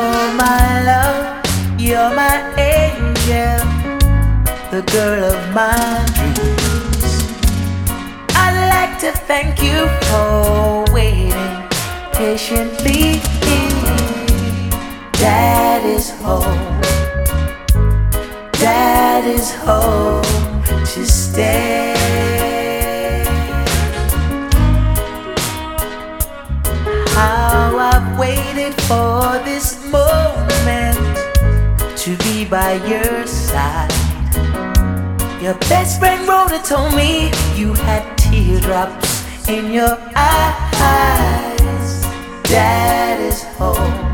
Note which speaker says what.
Speaker 1: Oh my love, you're my angel, the girl of my dreams. I'd like to thank you for waiting patiently. Dad is home, Dad is home to stay. How I've waited for this moment to be by your side. Your best friend Rhoda told me you had teardrops in your eyes. Dad is home,